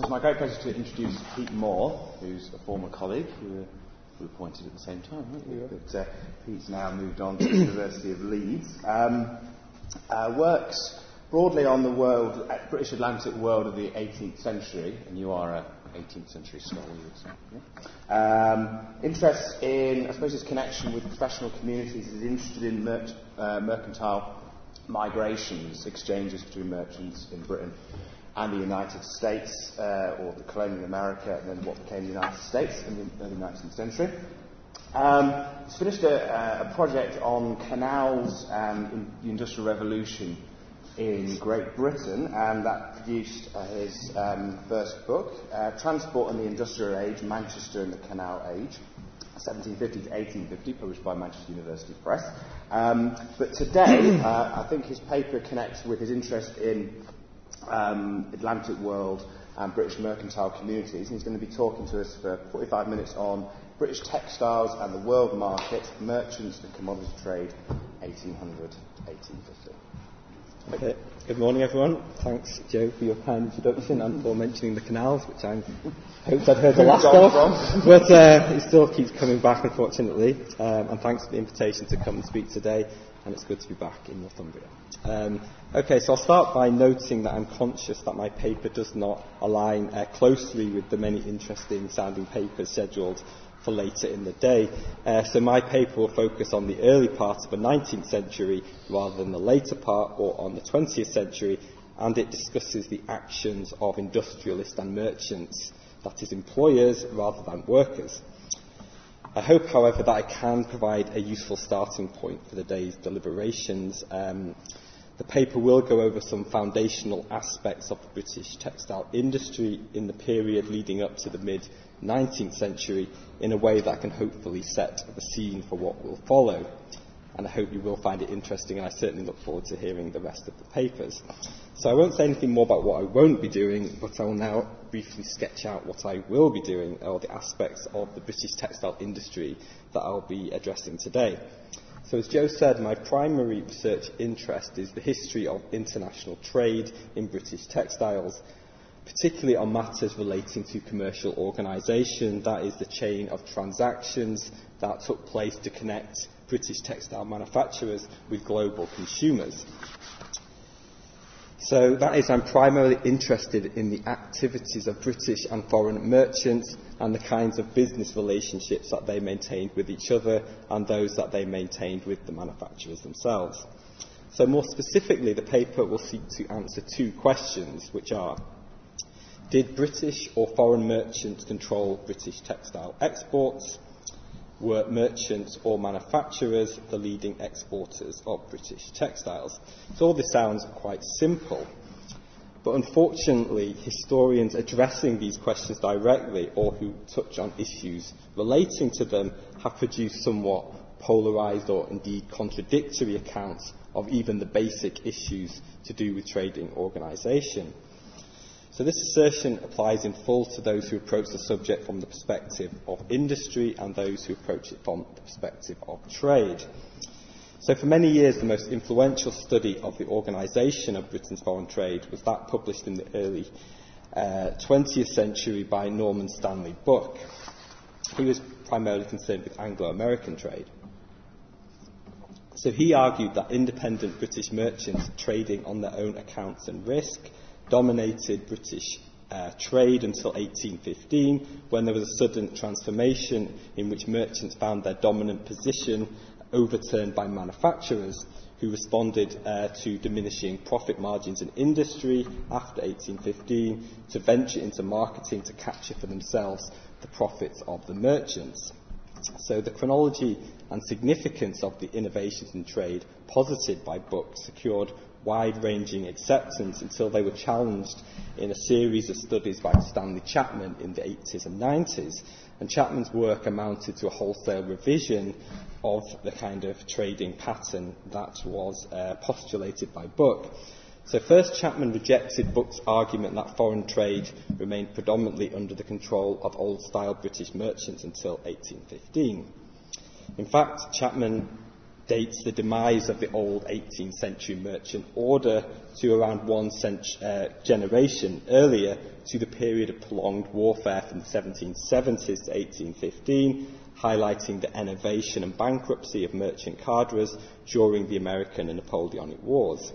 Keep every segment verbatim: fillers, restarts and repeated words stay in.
It's my great pleasure to introduce Pete Moore, who's a former colleague. You were, you were appointed at the same time, weren't you? Yeah. But uh, Pete's now moved on to the University of Leeds. Um, uh, works broadly on the world, uh, British Atlantic world of the eighteenth century, and you are a eighteenth century scholar, you would say. Yeah? Um, interest in, I suppose, his connection with professional communities. He's interested in mer- uh, mercantile migrations, exchanges between merchants in Britain and the United States, uh, or the colonial America, and then what became the United States in the early nineteenth century. Um, he's finished a, a project on canals um, in the Industrial Revolution in Great Britain, and that produced uh, his um, first book, uh, Transport in the Industrial Age, Manchester and the Canal Age, seventeen fifty to eighteen fifty, published by Manchester University Press. Um, but today, uh, I think his paper connects with his interest in um, Atlantic world and British mercantile communities. And he's going to be talking to us for forty-five minutes on British textiles and the world market, merchants and commodity trade, eighteen hundred to eighteen fifty. Okay. Good morning, everyone. Thanks, Joe, for your kind introduction and for mentioning the canals, which I hoped I'd heard the last of. But uh, it still keeps coming back, unfortunately. Um, and thanks for the invitation to come and speak today. And it's good to be back in Northumbria. Um, okay, so I'll start by noting that I'm conscious that my paper does not align uh, closely with the many interesting sounding papers scheduled for later in the day. Uh, so my paper will focus on the early part of the nineteenth century rather than the later part or on the twentieth century, and it discusses the actions of industrialists and merchants, that is, employers rather than workers. I hope, however, that I can provide a useful starting point for the day's deliberations. Um, the paper will go over some foundational aspects of the British textile industry in the period leading up to the mid-nineteenth century in a way that can hopefully set the scene for what will follow. And I hope you will find it interesting, and I certainly look forward to hearing the rest of the papers. So I won't say anything more about what I won't be doing, but I will now briefly sketch out what I will be doing, or the aspects of the British textile industry that I'll be addressing today. So as Joe said, my primary research interest is the history of international trade in British textiles, particularly on matters relating to commercial organisation, that is the chain of transactions that took place to connect British textile manufacturers with global consumers. So that is, I'm primarily interested in the activities of British and foreign merchants and the kinds of business relationships that they maintained with each other and those that they maintained with the manufacturers themselves. So more specifically, the paper will seek to answer two questions, which are: did British or foreign merchants control British textile exports? Were merchants or manufacturers the leading exporters of British textiles? So all this sounds quite simple, but unfortunately historians addressing these questions directly or who touch on issues relating to them have produced somewhat polarised or indeed contradictory accounts of even the basic issues to do with trading organisation. So this assertion applies in full to those who approach the subject from the perspective of industry and those who approach it from the perspective of trade. So for many years, the most influential study of the organisation of Britain's foreign trade was that published in the early uh, twentieth century by Norman Stanley Buck. He was primarily concerned with Anglo-American trade. So he argued that independent British merchants trading on their own accounts and risk dominated British uh, trade until eighteen fifteen, when there was a sudden transformation in which merchants found their dominant position overturned by manufacturers who responded uh, to diminishing profit margins in industry after eighteen fifteen to venture into marketing to capture for themselves the profits of the merchants. So the chronology and significance of the innovations in trade posited by Buck secured wide-ranging acceptance until they were challenged in a series of studies by Stanley Chapman in the eighties and nineties. And Chapman's work amounted to a wholesale revision of the kind of trading pattern that was uh, postulated by Buck. So first, Chapman rejected Buck's argument that foreign trade remained predominantly under the control of old-style British merchants until eighteen fifteen. In fact, Chapman dates the demise of the old eighteenth century merchant order to around one cent- uh, generation earlier, to the period of prolonged warfare from the seventeen seventies to eighteen fifteen, highlighting the enervation and bankruptcy of merchant cadres during the American and Napoleonic Wars.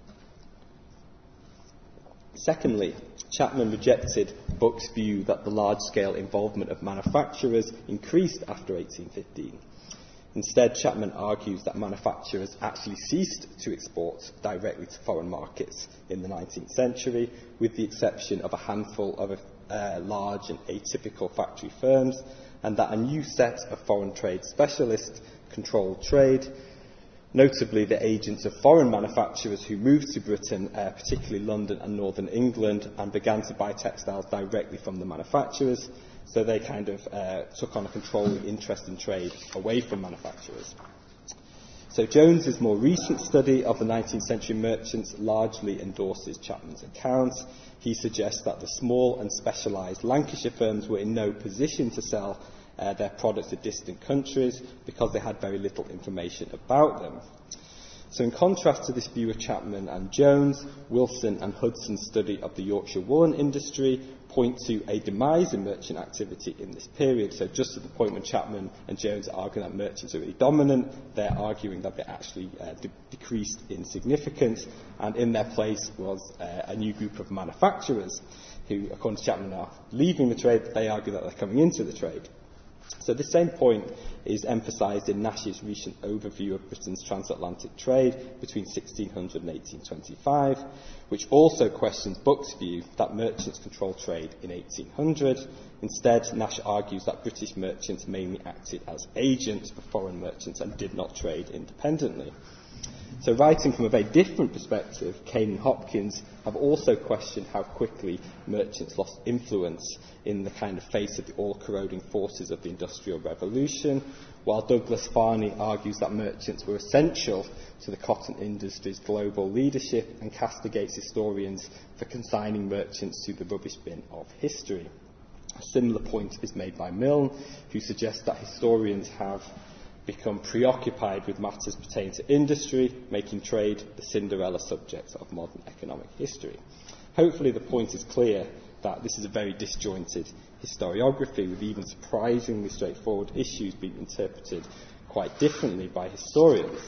Secondly, Chapman rejected Buck's view that the large-scale involvement of manufacturers increased after eighteen fifteen. Instead, Chapman argues that manufacturers actually ceased to export directly to foreign markets in the nineteenth century, with the exception of a handful of uh, large and atypical factory firms, and that a new set of foreign trade specialists controlled trade, notably the agents of foreign manufacturers who moved to Britain, uh, particularly London and Northern England, and began to buy textiles directly from the manufacturers. So they kind of uh, took on a controlling interest in trade away from manufacturers. So Jones's more recent study of the nineteenth century merchants largely endorses Chapman's account. He suggests that the small and specialised Lancashire firms were in no position to sell uh, their products to distant countries because they had very little information about them. So in contrast to this view of Chapman and Jones, Wilson and Hudson's study of the Yorkshire woolen industry point to a demise in merchant activity in this period. So just at the point when Chapman and Jones are arguing that merchants are really dominant, they're arguing that they actually uh, de- decreased in significance, and in their place was uh, a new group of manufacturers who, according to Chapman, are leaving the trade, but they argue that they're coming into the trade. So the same point is emphasised in Nash's recent overview of Britain's transatlantic trade between sixteen hundred and eighteen twenty-five, which also questions Buck's view that merchants controlled trade in eighteen hundred. Instead, Nash argues that British merchants mainly acted as agents for foreign merchants and did not trade independently. So writing from a very different perspective, Kane and Hopkins have also questioned how quickly merchants lost influence in the kind of face of the all-corroding forces of the Industrial Revolution, while Douglas Farney argues that merchants were essential to the cotton industry's global leadership and castigates historians for consigning merchants to the rubbish bin of history. A similar point is made by Milne, who suggests that historians have become preoccupied with matters pertaining to industry, making trade the Cinderella subject of modern economic history. Hopefully the point is clear that this is a very disjointed historiography, with even surprisingly straightforward issues being interpreted quite differently by historians.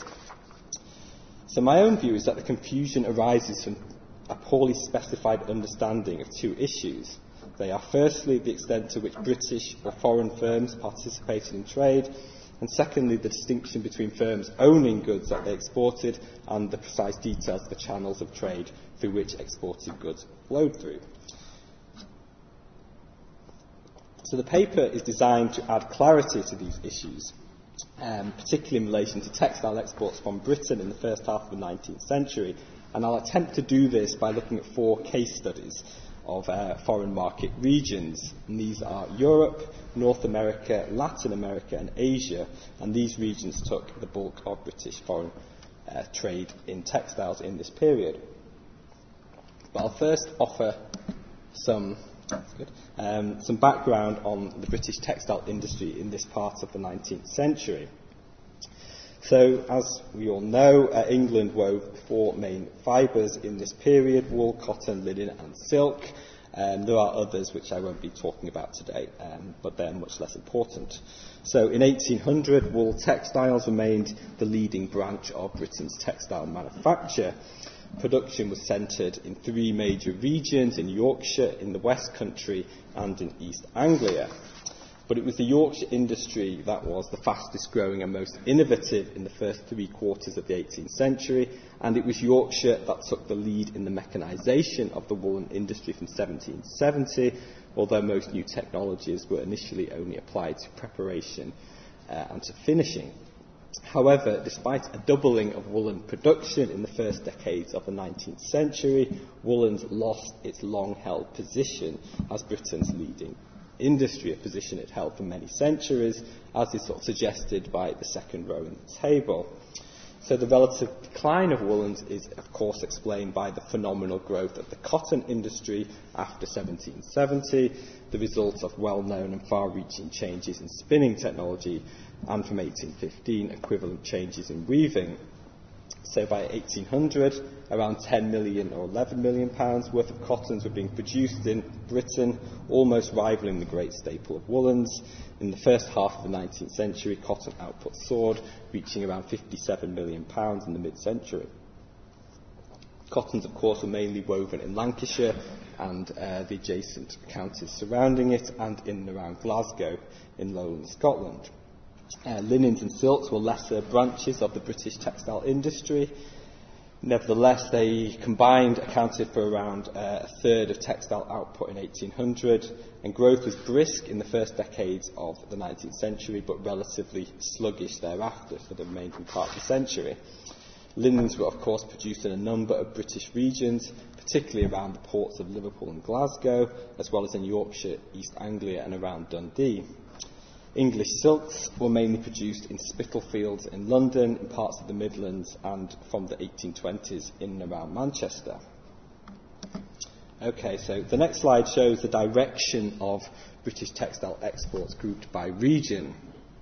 So my own view is that the confusion arises from a poorly specified understanding of two issues. They are firstly the extent to which British or foreign firms participated in trade, and secondly, the distinction between firms owning goods that they exported and the precise details of the channels of trade through which exported goods flowed through. So the paper is designed to add clarity to these issues, um, particularly in relation to textile exports from Britain in the first half of the nineteenth century, and I'll attempt to do this by looking at four case studies of uh, foreign market regions. And these are Europe, North America, Latin America and Asia, and these regions took the bulk of British foreign uh, trade in textiles in this period. But I'll first offer some, that's good, um, some background on the British textile industry in this part of the nineteenth century. So, as we all know, uh, England wove four main fibres in this period: wool, cotton, linen and silk. Um, there are others which I won't be talking about today, um, but they're much less important. So in eighteen hundred, wool textiles remained the leading branch of Britain's textile manufacture. Production was centred in three major regions: in Yorkshire, in the West Country and in East Anglia. But it was the Yorkshire industry that was the fastest growing and most innovative in the first three quarters of the eighteenth century, and it was Yorkshire that took the lead in the mechanisation of the woolen industry from seventeen seventy, although most new technologies were initially only applied to preparation uh, and to finishing. However, despite a doubling of woolen production in the first decades of the nineteenth century, woolens lost its long-held position as Britain's leading industry, a position it held for many centuries, as is sort of suggested by the second row in the table. So the relative decline of woollens is, of course, explained by the phenomenal growth of the cotton industry after seventeen seventy, the result of well-known and far-reaching changes in spinning technology, and from eighteen fifteen, equivalent changes in weaving. So by eighteen hundred, around ten million or eleven million pounds worth of cottons were being produced in Britain, almost rivaling the great staple of woollens. In the first half of the nineteenth century, cotton output soared, reaching around fifty-seven million pounds in the mid-century. Cottons, of course, were mainly woven in Lancashire and uh, the adjacent counties surrounding it, and in and around Glasgow in lowland Scotland. Uh, linens and silks were lesser branches of the British textile industry. Nevertheless, they combined accounted for around uh, a third of textile output in eighteen hundred, and growth was brisk in the first decades of the nineteenth century, but relatively sluggish thereafter for the remaining part of the century. Linens were, of course, produced in a number of British regions, particularly around the ports of Liverpool and Glasgow, as well as in Yorkshire, East Anglia and around Dundee. English silks were mainly produced in Spitalfields in London, in parts of the Midlands, and from the eighteen twenties in and around Manchester. Okay, so the next slide shows the direction of British textile exports grouped by region.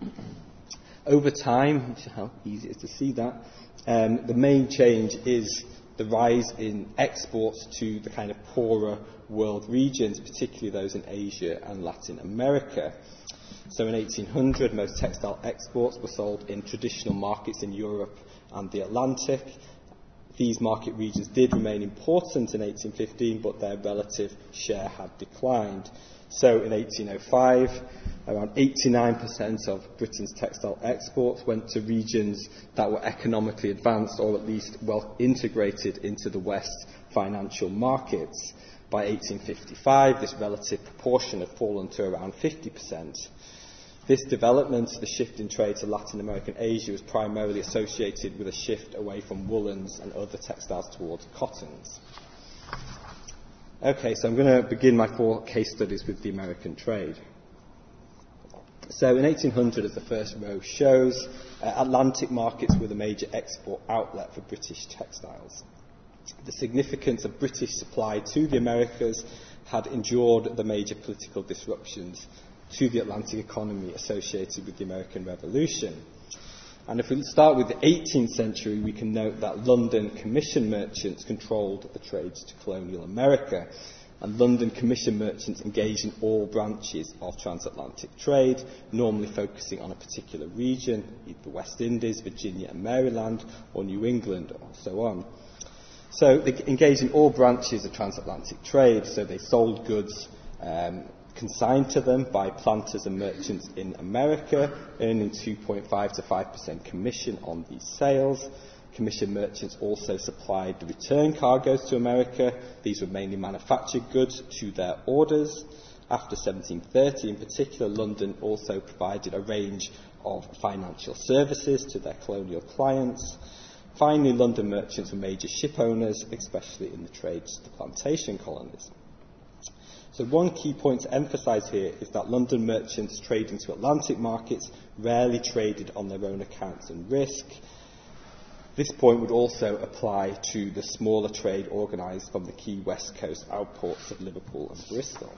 Over time, how easy it is to see that, um, the main change is the rise in exports to the kind of poorer world regions, particularly those in Asia and Latin America. So in eighteen hundred, most textile exports were sold in traditional markets in Europe and the Atlantic. These market regions did remain important in eighteen fifteen, but their relative share had declined. So in eighteen oh five, around eighty-nine percent of Britain's textile exports went to regions that were economically advanced, or at least well integrated into the West's financial markets. By eighteen fifty-five, this relative proportion had fallen to around fifty percent. This development, the shift in trade to Latin America and Asia, was primarily associated with a shift away from woollens and other textiles towards cottons. Okay, so I'm going to begin my four case studies with the American trade. So in eighteen hundred, as the first row shows, uh, Atlantic markets were the major export outlet for British textiles. The significance of British supply to the Americas had endured the major political disruptions to the Atlantic economy associated with the American Revolution. And if we start with the eighteenth century, we can note that London commission merchants controlled the trades to colonial America. And London commission merchants engaged in all branches of transatlantic trade, normally focusing on a particular region, either the West Indies, Virginia and Maryland, or New England, or so on. So they engaged in all branches of transatlantic trade, so they sold goods um, consigned to them by planters and merchants in America, earning two point five to five percent commission on these sales. Commission merchants also supplied the return cargoes to America. These were mainly manufactured goods to their orders. After seventeen thirty, in particular, London also provided a range of financial services to their colonial clients. Finally, London merchants were major ship owners, especially in the trades to the plantation colonies. So one key point to emphasise here is that London merchants trading to Atlantic markets rarely traded on their own accounts and risk. This point would also apply to the smaller trade organised from the key West Coast outports of Liverpool and Bristol.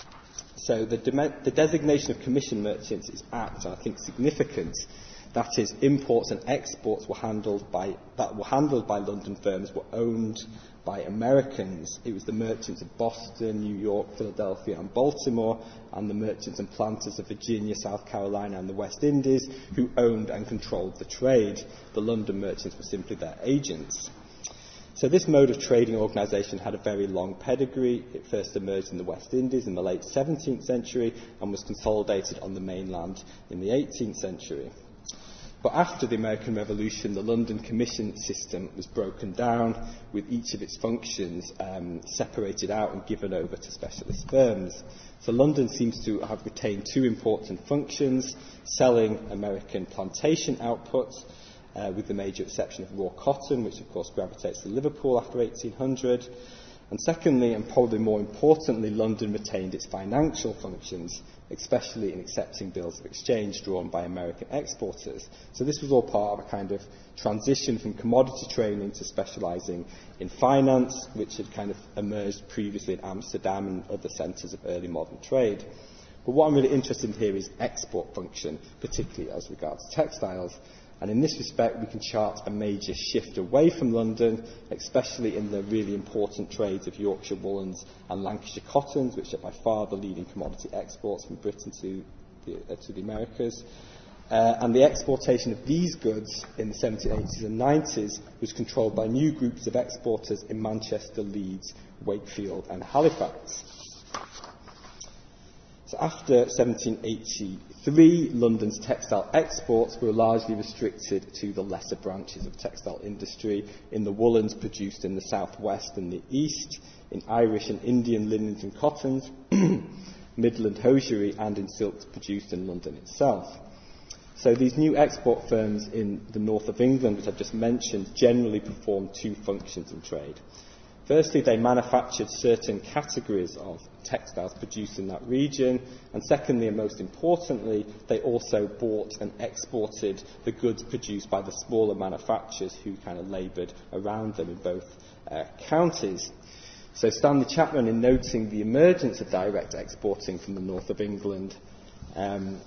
So the, de- the designation of commission merchants is apt, and I think significant. That is, imports and exports were handled by, that were handled by London firms were owned by Americans. It was the merchants of Boston, New York, Philadelphia and Baltimore, and the merchants and planters of Virginia, South Carolina and the West Indies who owned and controlled the trade. The London merchants were simply their agents. So this mode of trading organisation had a very long pedigree. It first emerged in the West Indies in the late seventeenth century and was consolidated on the mainland in the eighteenth century. But after the American Revolution, the London Commission system was broken down, with each of its functions um, separated out and given over to specialist firms. So London seems to have retained two important functions: selling American plantation outputs, uh, with the major exception of raw cotton, which of course gravitates to Liverpool after eighteen hundred, And secondly, and probably more importantly, London retained its financial functions, especially in accepting bills of exchange drawn by American exporters. So this was all part of a kind of transition from commodity trading to specialising in finance, which had kind of emerged previously in Amsterdam and other centres of early modern trade. But what I'm really interested in here is export function, particularly as regards textiles. And in this respect, we can chart a major shift away from London, especially in the really important trades of Yorkshire woolens and Lancashire cottons, which are by far the leading commodity exports from Britain to the, uh, to the Americas. Uh, and the exportation of these goods in the seventeen eighties and nineties was controlled by new groups of exporters in Manchester, Leeds, Wakefield and Halifax. So after seventeen eighty-three, London's textile exports were largely restricted to the lesser branches of textile industry, in the woolens produced in the southwest and the east, in Irish and Indian linens and cottons, Midland hosiery, and in silks produced in London itself. So these new export firms in the north of England, which I've just mentioned, generally performed two functions in trade. Firstly, they manufactured certain categories of textiles produced in that region, and secondly, and most importantly, they also bought and exported the goods produced by the smaller manufacturers who kind of laboured around them in both uh, counties. So Stanley Chapman, in noting the emergence of direct exporting from the north of England, um,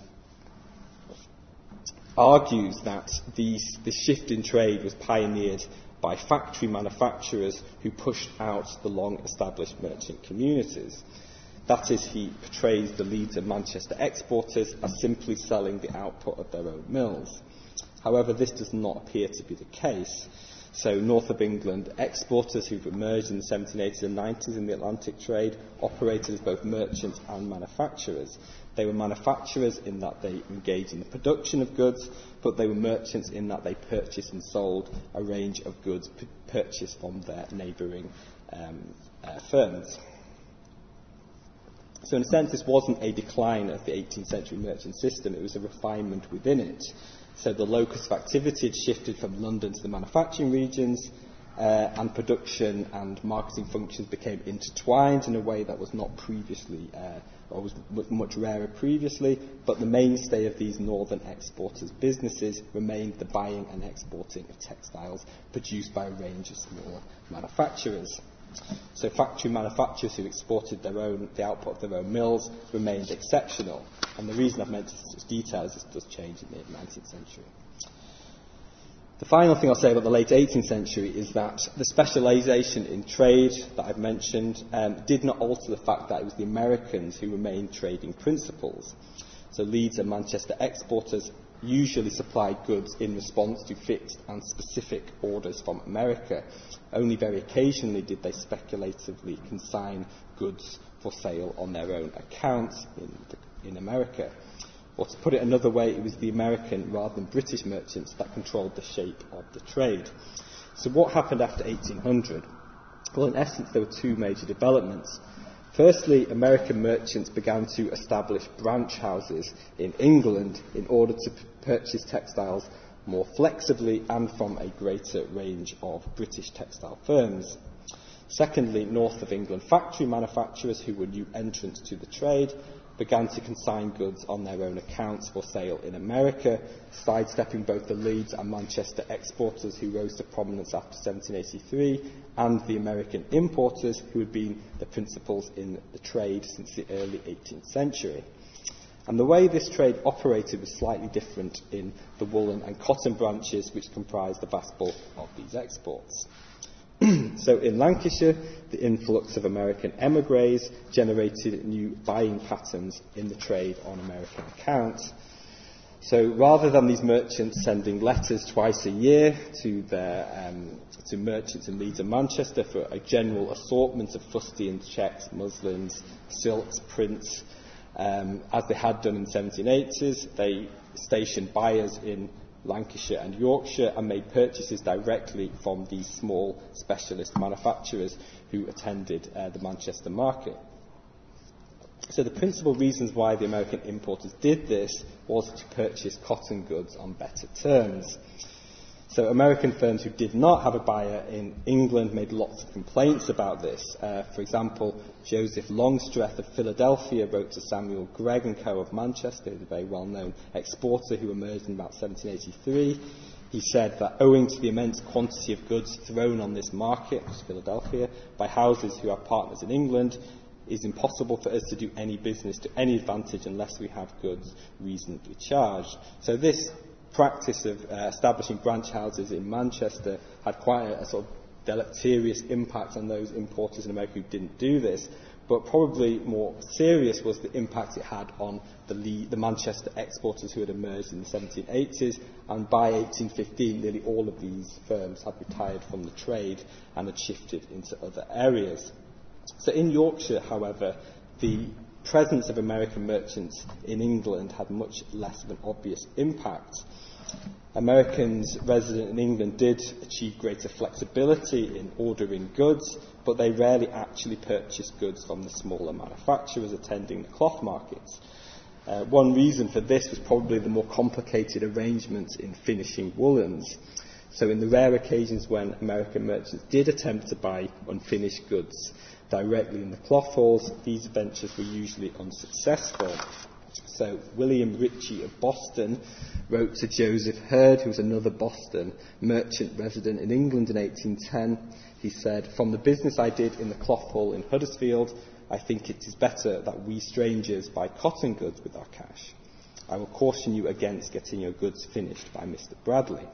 argues that these, this shift in trade was pioneered by factory manufacturers who pushed out the long-established merchant communities. That is, he portrays the Leeds and Manchester exporters as simply selling the output of their own mills. However, this does not appear to be the case. So north of England exporters who've emerged in the seventeen eighties and nineties in the Atlantic trade operated as both merchants and manufacturers. They were manufacturers in that they engaged in the production of goods, but they were merchants in that they purchased and sold a range of goods p- purchased from their neighbouring um, uh, firms. So in a sense, this wasn't a decline of the eighteenth century merchant system, it was a refinement within it. So the locus of activity had shifted from London to the manufacturing regions, uh, and production and marketing functions became intertwined in a way that was not previously, uh, or was m- much rarer previously, but the mainstay of these northern exporters' businesses remained the buying and exporting of textiles produced by a range of smaller manufacturers. So factory manufacturers who exported their own, the output of their own mills remained exceptional. And the reason I've mentioned such detail is this does change in the nineteenth century. The final thing I'll say about the late eighteenth century is that the specialisation in trade that I've mentioned um, did not alter the fact that it was the Americans who remained trading principals. So Leeds and Manchester exporters usually supplied goods in response to fixed and specific orders from America. Only very occasionally did they speculatively consign goods for sale on their own accounts in, the, in America. Or to put it another way, it was the American rather than British merchants that controlled the shape of the trade. So what happened after eighteen hundred? Well, in essence, there were two major developments. Firstly, American merchants began to establish branch houses in England in order to p- purchase textiles more flexibly and from a greater range of British textile firms. Secondly, north of England factory manufacturers who were new entrants to the trade began to consign goods on their own accounts for sale in America, sidestepping both the Leeds and Manchester exporters who rose to prominence after seventeen eighty-three and the American importers who had been the principals in the trade since the early eighteenth century. And the way this trade operated was slightly different in the woolen and cotton branches which comprised the vast bulk of these exports. So in Lancashire, the influx of American emigres generated new buying patterns in the trade on American accounts. So rather than these merchants sending letters twice a year to their um, to merchants in Leeds and Manchester for a general assortment of fustians, checks, muslins, silks, prints, um, as they had done in the seventeen eighties, they stationed buyers in Lancashire and Yorkshire and made purchases directly from these small specialist manufacturers who attended uh, the Manchester market. So the principal reasons why the American importers did this was to purchase cotton goods on better terms. So American firms who did not have a buyer in England made lots of complaints about this. Uh, for example, Joseph Longstreth of Philadelphia wrote to Samuel Gregg and Co. of Manchester, the very well-known exporter who emerged in about seventeen eighty-three. He said that owing to the immense quantity of goods thrown on this market, which is Philadelphia, by houses who have partners in England, it is impossible for us to do any business to any advantage unless we have goods reasonably charged. So this practice of uh, establishing branch houses in Manchester had quite a, a sort of deleterious impact on those importers in America who didn't do this, but probably more serious was the impact it had on the, Le- the Manchester exporters who had emerged in the seventeen eighties, and by eighteen fifteen nearly all of these firms had retired from the trade and had shifted into other areas. So in Yorkshire, however, the presence of American merchants in England had much less of an obvious impact. Americans resident in England did achieve greater flexibility in ordering goods, but they rarely actually purchased goods from the smaller manufacturers attending the cloth markets. Uh, one reason for this was probably the more complicated arrangements in finishing woolens. So in the rare occasions when American merchants did attempt to buy unfinished goods directly in the cloth halls, these ventures were usually unsuccessful. So William Ritchie of Boston wrote to Joseph Hurd, who was another Boston merchant resident in England in eighteen ten. He said, "From the business I did in the cloth hall in Huddersfield, I think it is better that we strangers buy cotton goods with our cash. I will caution you against getting your goods finished by Mister Bradley."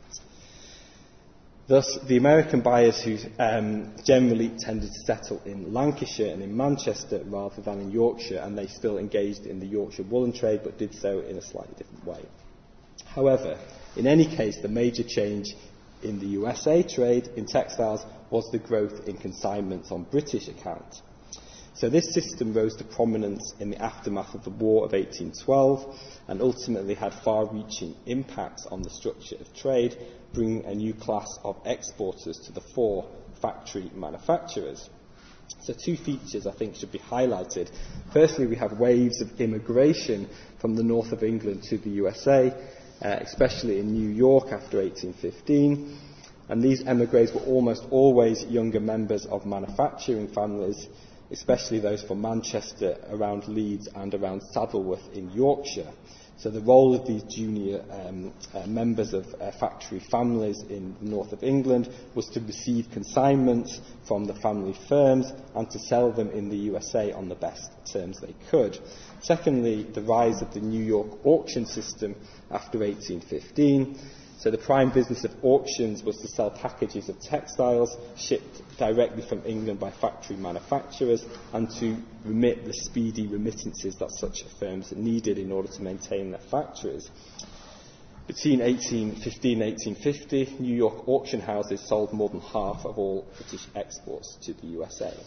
Thus, the American buyers who um, generally tended to settle in Lancashire and in Manchester rather than in Yorkshire, and they still engaged in the Yorkshire woolen trade but did so in a slightly different way. However, in any case, the major change in the U S A trade in textiles was the growth in consignments on British account. So this system rose to prominence in the aftermath of the War of eighteen twelve and ultimately had far-reaching impacts on the structure of trade, bringing a new class of exporters to the fore, factory manufacturers. So two features I think should be highlighted. Firstly, we have waves of immigration from the north of England to the U S A, uh, especially in New York after eighteen fifteen. And these emigres were almost always younger members of manufacturing families, especially those from Manchester, around Leeds and around Saddleworth in Yorkshire. So the role of these junior um, uh, members of uh, factory families in the north of England was to receive consignments from the family firms and to sell them in the U S A on the best terms they could. Secondly, the rise of the New York auction system after eighteen fifteen. So the prime business of auctions was to sell packages of textiles shipped directly from England by factory manufacturers and to remit the speedy remittances that such firms needed in order to maintain their factories. Between eighteen fifteen and eighteen fifty, New York auction houses sold more than half of all British exports to the U S A.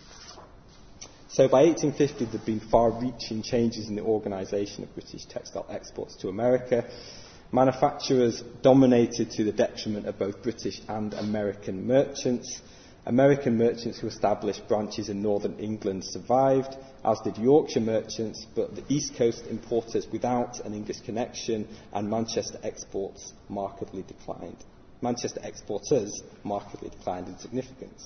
So by eighteen fifty, there had been far-reaching changes in the organisation of British textile exports to America. Manufacturers dominated to the detriment of both British and American merchants. American merchants who established branches in northern England survived, as did Yorkshire merchants, but the East Coast importers without an English connection and Manchester exports markedly declined. Manchester exporters markedly declined in significance.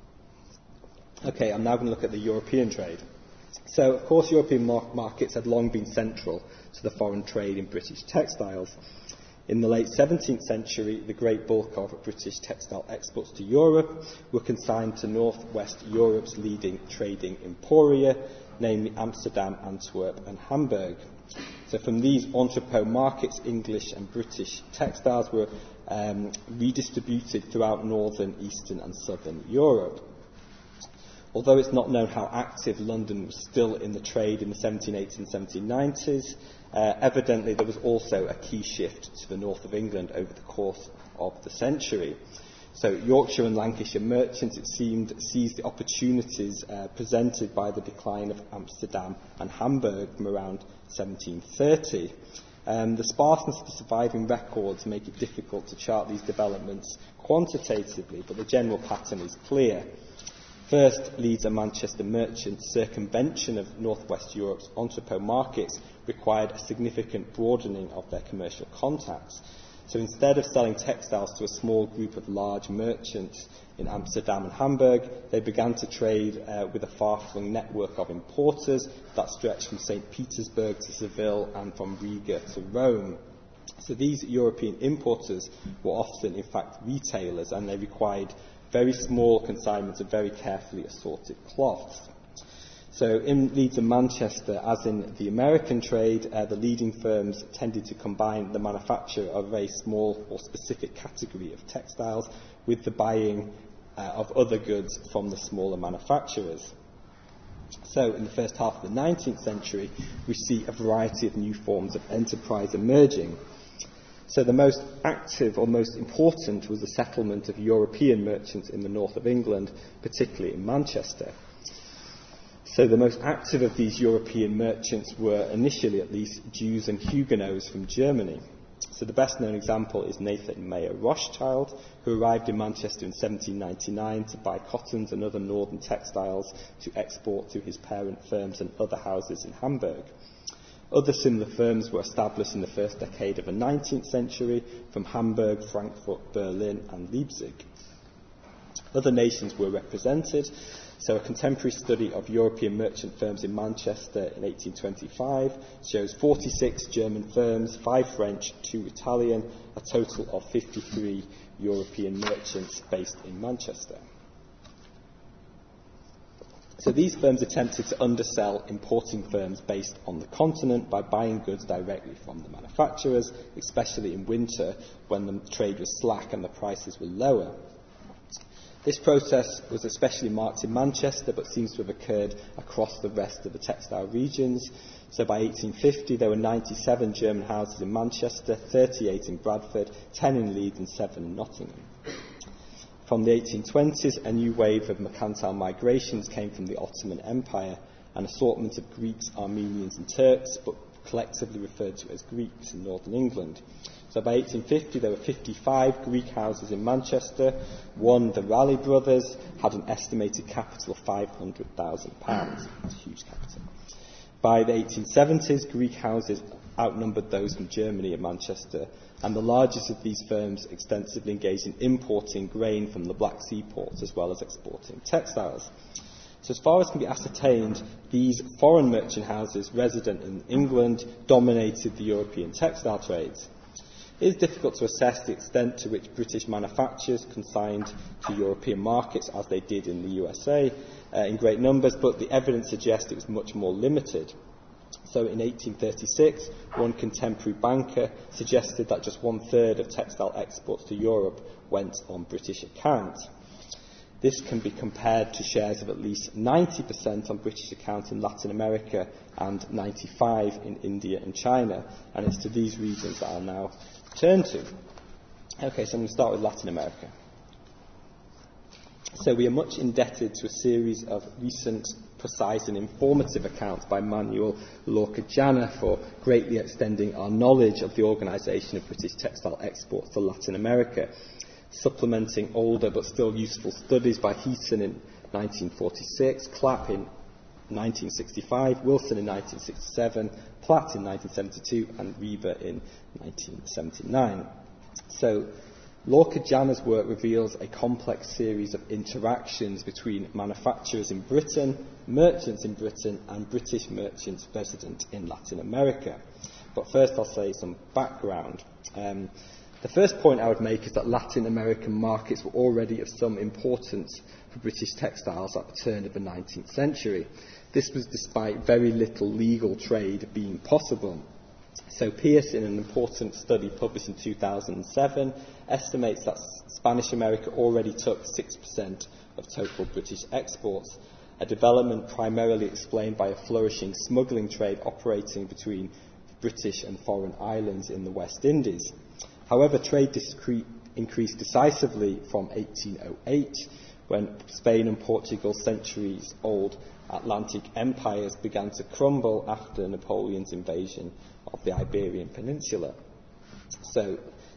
Okay, I'm now going to look at the European trade. So, of course, European mar- markets had long been central to the foreign trade in British textiles. In the late seventeenth century, the great bulk of British textile exports to Europe were consigned to northwest Europe's leading trading emporia, namely Amsterdam, Antwerp and Hamburg. So from these entrepot markets, English and British textiles were um, redistributed throughout northern, eastern and southern Europe. Although it's not known how active London was still in the trade in the seventeen eighties and seventeen nineties, uh, evidently there was also a key shift to the north of England over the course of the century. So Yorkshire and Lancashire merchants, it seemed, seized the opportunities uh, presented by the decline of Amsterdam and Hamburg from around seventeen thirty. Um, the sparseness of the surviving records make it difficult to chart these developments quantitatively, but the general pattern is clear. First, Leeds and Manchester merchants' circumvention of northwest Europe's entrepot markets required a significant broadening of their commercial contacts. So instead of selling textiles to a small group of large merchants in Amsterdam and Hamburg, they began to trade uh, with a far-flung network of importers that stretched from Saint Petersburg to Seville and from Riga to Rome. So these European importers were often, in fact, retailers, and they required very small consignments of very carefully assorted cloths. So in Leeds and Manchester, as in the American trade, uh, the leading firms tended to combine the manufacture of a very small or specific category of textiles with the buying uh, of other goods from the smaller manufacturers. So in the first half of the nineteenth century, we see a variety of new forms of enterprise emerging. So the most active or most important was the settlement of European merchants in the north of England, particularly in Manchester. So the most active of these European merchants were, initially at least, Jews and Huguenots from Germany. So the best known example is Nathan Mayer Rothschild, who arrived in Manchester in seventeen ninety-nine to buy cottons and other northern textiles to export to his parent firms and other houses in Hamburg. Other similar firms were established in the first decade of the nineteenth century from Hamburg, Frankfurt, Berlin and Leipzig. Other nations were represented. So a contemporary study of European merchant firms in Manchester in eighteen twenty-five shows forty-six German firms, five French, two Italian, a total of fifty-three European merchants based in Manchester. So these firms attempted to undersell importing firms based on the continent by buying goods directly from the manufacturers, especially in winter when the trade was slack and the prices were lower. This process was especially marked in Manchester, but seems to have occurred across the rest of the textile regions. So by eighteen fifty, there were ninety-seven German houses in Manchester, thirty-eight in Bradford, ten in Leeds and seven in Nottingham. From the eighteen twenties, a new wave of mercantile migrations came from the Ottoman Empire, an assortment of Greeks, Armenians and Turks, but collectively referred to as Greeks in northern England. So by eighteen fifty, there were fifty-five Greek houses in Manchester. One, the Raleigh brothers, had an estimated capital of five hundred thousand pounds. That's a huge capital. By the eighteen seventies, Greek houses outnumbered those from Germany and Manchester, and the largest of these firms extensively engaged in importing grain from the Black Sea ports as well as exporting textiles. So as far as can be ascertained, these foreign merchant houses resident in England dominated the European textile trades. It is difficult to assess the extent to which British manufacturers consigned to European markets, as they did in the U S A, uh, in great numbers, but the evidence suggests it was much more limited. So in eighteen thirty-six, one contemporary banker suggested that just one-third of textile exports to Europe went on British account. This can be compared to shares of at least ninety percent on British account in Latin America and ninety-five percent in India and China, and it's to these regions that I'll now turn to. Okay, so I'm going to start with Latin America. So we are much indebted to a series of recent, precise and informative accounts by Manuel Lorca-Jana for greatly extending our knowledge of the organisation of British textile exports to Latin America, supplementing older but still useful studies by Heaton in nineteen forty-six, Clapp in nineteen sixty-five, Wilson in nineteen sixty-seven, Platt in nineteen seventy-two and Reaver in nineteen seventy-nine. So Lorca-Jana's work reveals a complex series of interactions between manufacturers in Britain, merchants in Britain and British merchants resident in Latin America. But first I'll say some background. Um, The first point I would make is that Latin American markets were already of some importance for British textiles at the turn of the nineteenth century. This was despite very little legal trade being possible. So Pierce, in an important study published in two thousand seven, estimates that Spanish America already took six percent of total British exports, a development primarily explained by a flourishing smuggling trade operating between British and foreign islands in the West Indies. However, trade discre- increased decisively from eighteen oh eight, when Spain and Portugal's centuries-old Atlantic empires began to crumble after Napoleon's invasion of the Iberian Peninsula. So,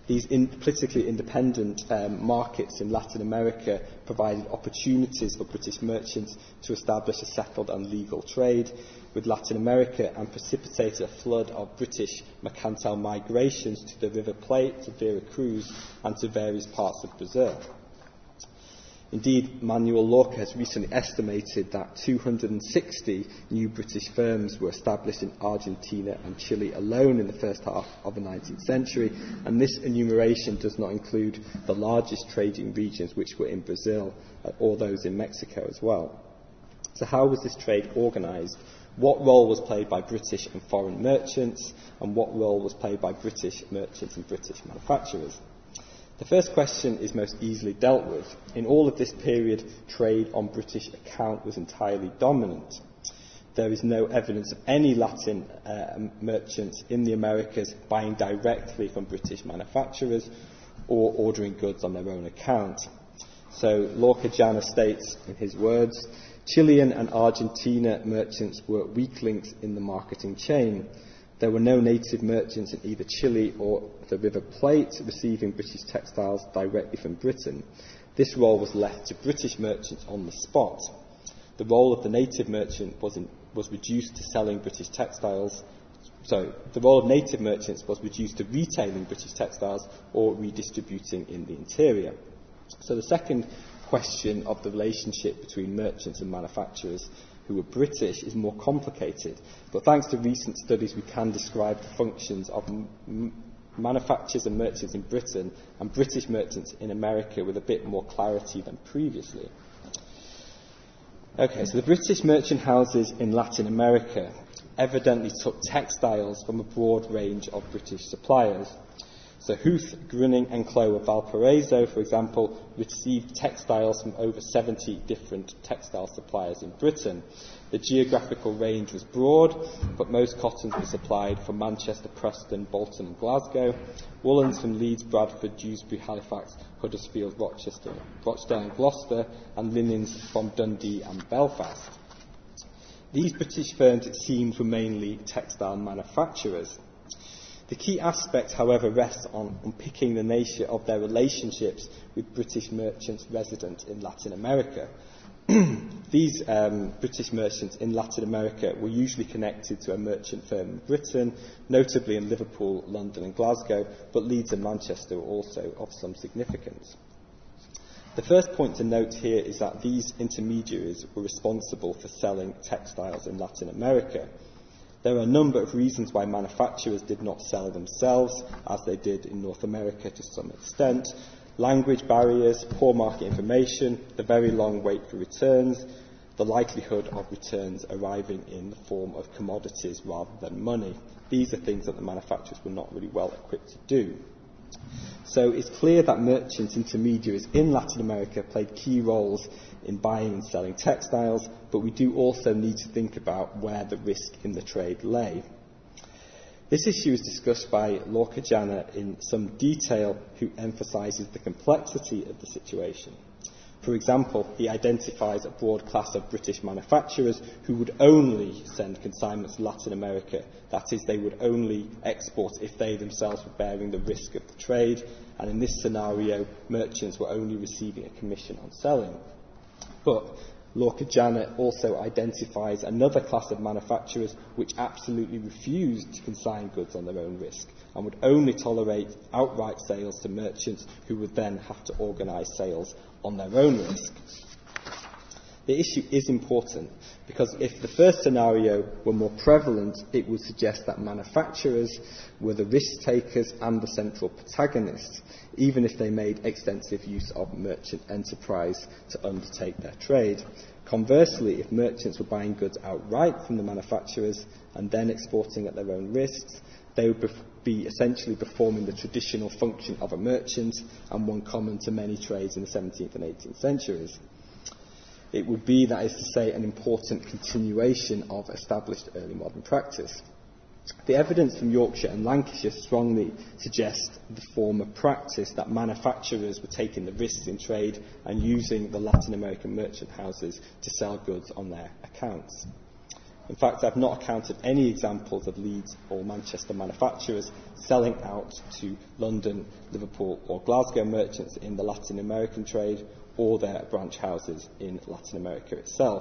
These in politically independent um, markets in Latin America provided opportunities for British merchants to establish a settled and legal trade with Latin America, and precipitated a flood of British mercantile migrations to the River Plate, to Vera Cruz, and to various parts of Brazil. Indeed, Manuel Lorca has recently estimated that two hundred sixty new British firms were established in Argentina and Chile alone in the first half of the nineteenth century, and this enumeration does not include the largest trading regions, which were in Brazil, or those in Mexico as well. So how was this trade organised? What role was played by British and foreign merchants, and what role was played by British merchants and British manufacturers? The first question is most easily dealt with. In all of this period, trade on British account was entirely dominant. There is no evidence of any Latin uh, merchants in the Americas buying directly from British manufacturers or ordering goods on their own account. So Lorca Jana states, in his words, Chilean and Argentina merchants were weak links in the marketing chain. There were no native merchants in either Chile or the River Plate receiving British textiles directly from Britain. This role was left to British merchants on the spot. The role of the native merchant was, in, was reduced to selling British textiles. So the role of native merchants was reduced to retailing British textiles or redistributing in the interior. So the second question of the relationship between merchants and manufacturers who were British is more complicated, but thanks to recent studies we can describe the functions of m- manufacturers and merchants in Britain and British merchants in America with a bit more clarity than previously. Okay, so the British merchant houses in Latin America evidently took textiles from a broad range of British suppliers. So Huth, Grunning and Clow of Valparaiso, for example, received textiles from over seventy different textile suppliers in Britain. The geographical range was broad, but most cottons were supplied from Manchester, Preston, Bolton and Glasgow, woolens from Leeds, Bradford, Dewsbury, Halifax, Huddersfield, Rochester, Rochdale and Gloucester, and linens from Dundee and Belfast. These British firms, it seems, were mainly textile manufacturers. The key aspect, however, rests on unpicking the nature of their relationships with British merchants resident in Latin America. These um, British merchants in Latin America were usually connected to a merchant firm in Britain, notably in Liverpool, London and Glasgow, but Leeds and Manchester were also of some significance. The first point to note here is that these intermediaries were responsible for selling textiles in Latin America. There are a number of reasons why manufacturers did not sell themselves, as they did in North America to some extent. Language barriers, poor market information, the very long wait for returns, the likelihood of returns arriving in the form of commodities rather than money. These are things that the manufacturers were not really well equipped to do. So it's clear that merchants, intermediaries in Latin America played key roles in buying and selling textiles, but we do also need to think about where the risk in the trade lay. This issue is discussed by Lorca Jana in some detail, who emphasises the complexity of the situation. For example, he identifies a broad class of British manufacturers who would only send consignments to Latin America. That is, they would only export if they themselves were bearing the risk of the trade, and in this scenario, merchants were only receiving a commission on selling. But Lorca Jana also identifies another class of manufacturers which absolutely refused to consign goods on their own risk and would only tolerate outright sales to merchants who would then have to organise sales on their own risk. The issue is important because if the first scenario were more prevalent, it would suggest that manufacturers were the risk takers and the central protagonists, even if they made extensive use of merchant enterprise to undertake their trade. Conversely, if merchants were buying goods outright from the manufacturers and then exporting at their own risks, they would be essentially performing the traditional function of a merchant, and one common to many trades in the seventeenth and eighteenth centuries. It would be, that is to say, an important continuation of established early modern practice. The evidence from Yorkshire and Lancashire strongly suggests the former practice, that manufacturers were taking the risks in trade and using the Latin American merchant houses to sell goods on their accounts. In fact, I've not accounted any examples of Leeds or Manchester manufacturers selling out to London, Liverpool or Glasgow merchants in the Latin American trade or their branch houses in Latin America itself.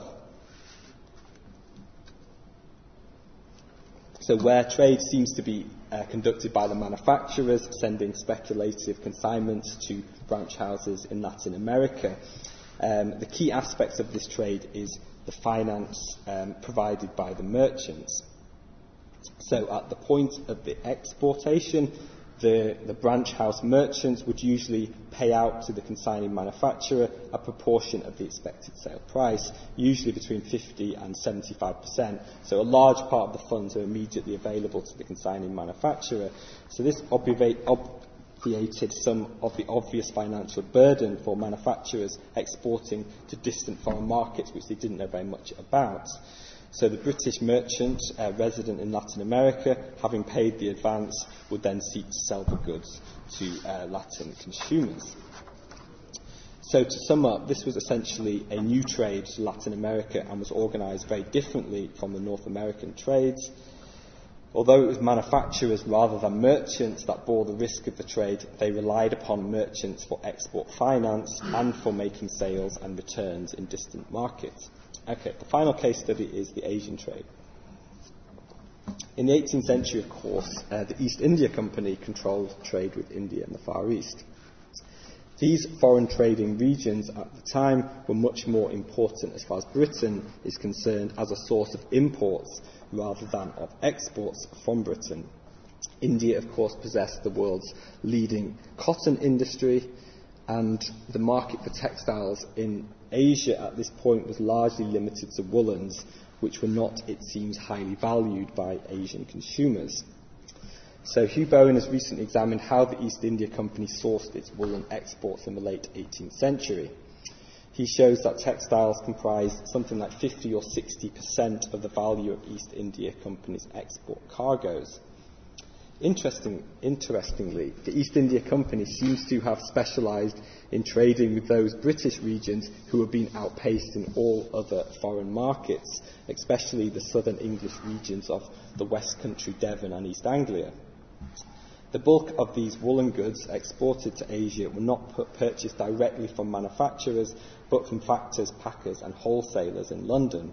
So where trade seems to be uh, conducted by the manufacturers, sending speculative consignments to branch houses in Latin America, um, the key aspects of this trade is the finance um, provided by the merchants. So at the point of the exportation, the, the branch house merchants would usually pay out to the consigning manufacturer a proportion of the expected sale price, usually between fifty and seventy-five percent. So a large part of the funds are immediately available to the consigning manufacturer. So this obviate, obviated some of the obvious financial burden for manufacturers exporting to distant foreign markets, which they didn't know very much about. So the British merchant uh, resident in Latin America, having paid the advance, would then seek to sell the goods to uh, Latin consumers. So to sum up, this was essentially a new trade to Latin America and was organised very differently from the North American trades. Although it was manufacturers rather than merchants that bore the risk of the trade, they relied upon merchants for export finance and for making sales and returns in distant markets. Okay, the final case study is the Asian trade. In the eighteenth century, of course, uh, the East India Company controlled trade with India and the Far East. These foreign trading regions at the time were much more important as far as Britain is concerned as a source of imports rather than of exports from Britain. India, of course, possessed the world's leading cotton industry, and the market for textiles in Asia at this point was largely limited to woolens, which were not, it seems, highly valued by Asian consumers. So Hugh Bowen has recently examined how the East India Company sourced its woolen exports in the late eighteenth century. He shows that textiles comprised something like fifty or sixty percent of the value of East India Company's export cargoes. Interesting, interestingly, the East India Company seems to have specialised in trading with those British regions who have been outpaced in all other foreign markets, especially the southern English regions of the West Country, Devon and East Anglia. The bulk of these woolen goods exported to Asia were not put, purchased directly from manufacturers, but from factors, packers and wholesalers in London.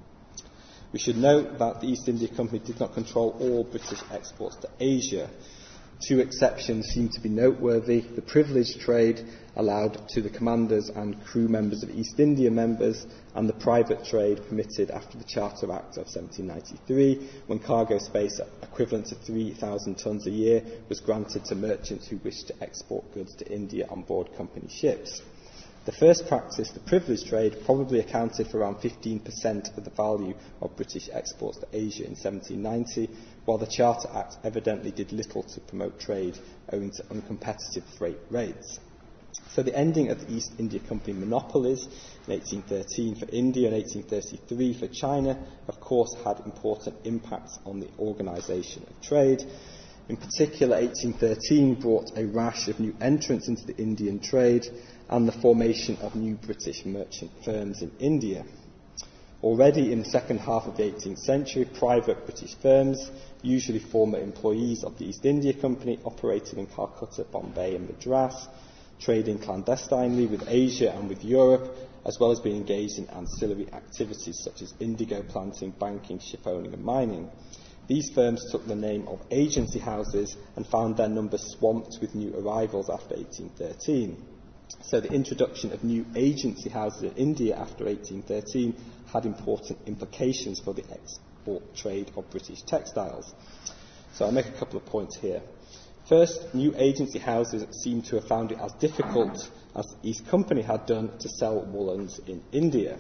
We should note that the East India Company did not control all British exports to Asia. Two exceptions seem to be noteworthy. The privileged trade allowed to the commanders and crew members of East India members, and the private trade permitted after the Charter Act of seventeen ninety-three, when cargo space equivalent to three thousand tonnes a year was granted to merchants who wished to export goods to India on board company ships. The first practice, the privileged trade, probably accounted for around fifteen percent of the value of British exports to Asia in seventeen ninety, while the Charter Act evidently did little to promote trade owing to uncompetitive freight rates. So the ending of the East India Company monopolies in eighteen thirteen for India and eighteen thirty-three for China, of course, had important impacts on the organisation of trade. In particular, eighteen thirteen brought a rash of new entrants into the Indian trade and the formation of new British merchant firms in India. Already in the second half of the eighteenth century, private British firms, usually former employees of the East India Company, operated in Calcutta, Bombay and Madras, trading clandestinely with Asia and with Europe, as well as being engaged in ancillary activities such as indigo planting, banking, shipowning and mining. These firms took the name of agency houses and found their numbers swamped with new arrivals after eighteen thirteen. So the introduction of new agency houses in India after eighteen thirteen had important implications for the export trade of British textiles. So I'll make a couple of points here. First, new agency houses seem to have found it as difficult as the East Company had done to sell woolens in India.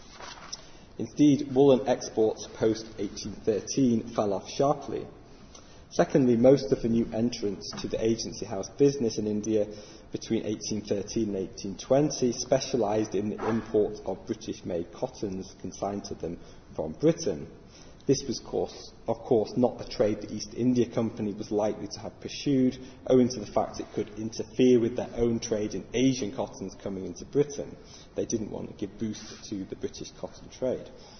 Indeed, woolen exports post eighteen thirteen fell off sharply. Secondly, most of the new entrants to the agency house business in India between eighteen thirteen and eighteen twenty specialised in the import of British-made cottons consigned to them from Britain. This was, course, of course, not a trade the East India Company was likely to have pursued, owing to the fact it could interfere with their own trade in Asian cottons coming into Britain. They didn't want to give boost to the British cotton trade.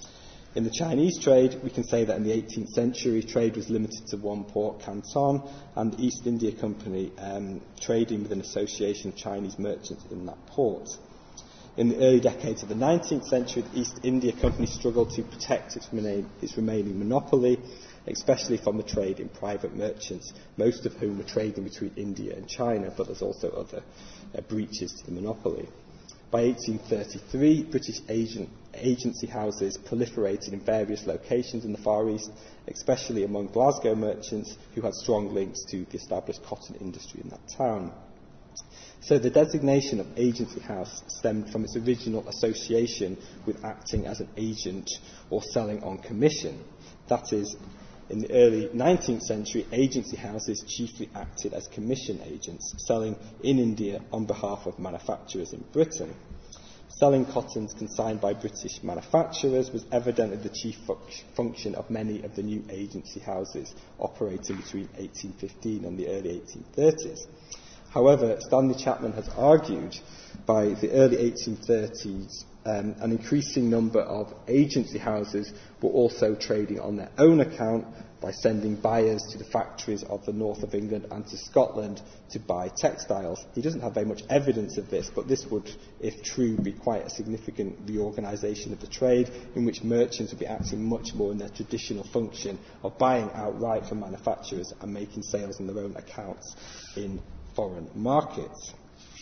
In the Chinese trade, we can say that in the eighteenth century, trade was limited to one port, Canton, and the East India Company um, trading with an association of Chinese merchants in that port. In the early decades of the nineteenth century, the East India Company struggled to protect its, remain, its remaining monopoly, especially from the trade in private merchants, most of whom were trading between India and China, but there's also other uh, breaches to the monopoly. By eighteen thirty-three, British agent, agency houses proliferated in various locations in the Far East, especially among Glasgow merchants who had strong links to the established cotton industry in that town. So the designation of agency house stemmed from its original association with acting as an agent or selling on commission. That is, in the early nineteenth century, agency houses chiefly acted as commission agents, selling in India on behalf of manufacturers in Britain. Selling cottons consigned by British manufacturers was evidently the chief fu- function of many of the new agency houses operating between eighteen fifteen and the early eighteen thirties. However, Stanley Chapman has argued by the early eighteen thirties um, an increasing number of agency houses were also trading on their own account by sending buyers to the factories of the north of England and to Scotland to buy textiles. He doesn't have very much evidence of this, but this would, if true, be quite a significant reorganisation of the trade in which merchants would be acting much more in their traditional function of buying outright from manufacturers and making sales on their own accounts in foreign markets.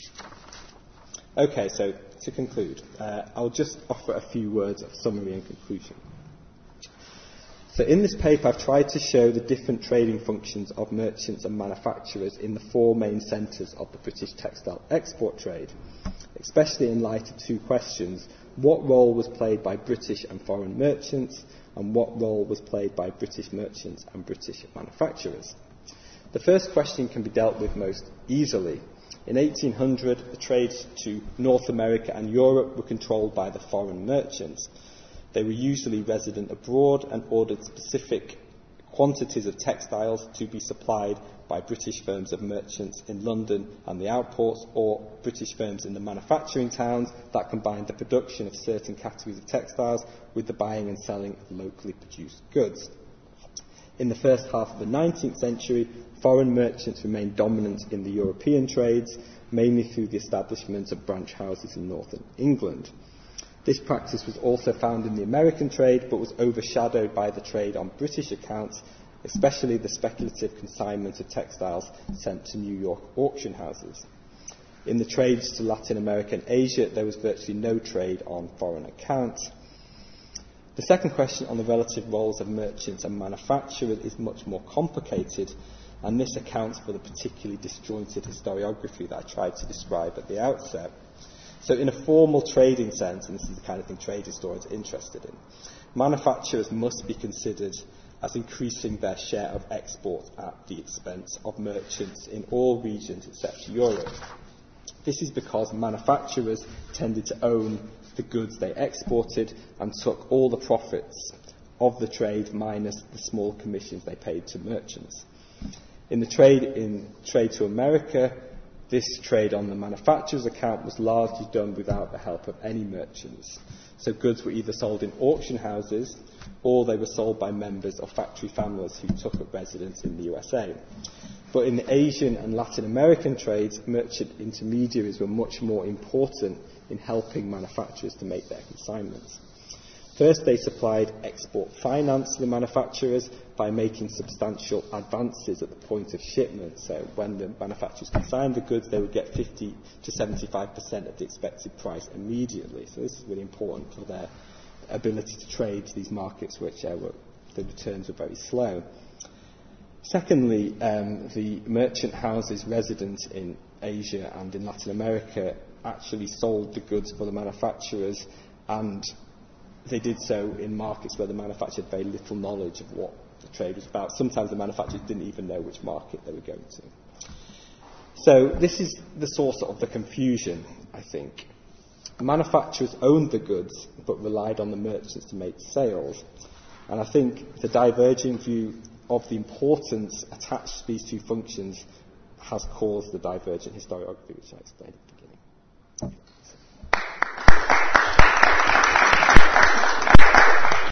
Okay, so to conclude, uh, I'll just offer a few words of summary and conclusion. So in this paper, I've tried to show the different trading functions of merchants and manufacturers in the four main centres of the British textile export trade, especially in light of two questions: what role was played by British and foreign merchants, and what role was played by British merchants and British manufacturers? The first question can be dealt with most easily. In eighteen hundred, the trades to North America and Europe were controlled by the foreign merchants. They were usually resident abroad and ordered specific quantities of textiles to be supplied by British firms of merchants in London and the outports, or British firms in the manufacturing towns that combined the production of certain categories of textiles with the buying and selling of locally produced goods. In the first half of the nineteenth century, foreign merchants remained dominant in the European trades, mainly through the establishment of branch houses in northern England. This practice was also found in the American trade, but was overshadowed by the trade on British accounts, especially the speculative consignment of textiles sent to New York auction houses. In the trades to Latin America and Asia, there was virtually no trade on foreign accounts. The second question on the relative roles of merchants and manufacturers is much more complicated, and this accounts for the particularly disjointed historiography that I tried to describe at the outset. So in a formal trading sense, and this is the kind of thing trade historians are interested in, manufacturers must be considered as increasing their share of exports at the expense of merchants in all regions except Europe. This is because manufacturers tended to own the goods they exported and took all the profits of the trade minus the small commissions they paid to merchants. In the trade in trade to America, this trade on the manufacturer's account was largely done without the help of any merchants. So goods were either sold in auction houses or they were sold by members of factory families who took up residence in the U S A. But in the Asian and Latin American trades, merchant intermediaries were much more important in helping manufacturers to make their consignments. First, they supplied export finance to the manufacturers by making substantial advances at the point of shipment. So when the manufacturers consigned the goods, they would get fifty to seventy-five percent of the expected price immediately. So this is really important for their ability to trade to these markets, which uh, were, the returns were very slow. Secondly, um, the merchant houses resident in Asia and in Latin America actually sold the goods for the manufacturers, and they did so in markets where the manufacturer had very little knowledge of what the trade was about. Sometimes the manufacturers didn't even know which market they were going to. So this is the source of the confusion, I think. Manufacturers owned the goods but relied on the merchants to make sales. And I think the diverging view of the importance attached to these two functions has caused the divergent historiography, which I explained at the beginning.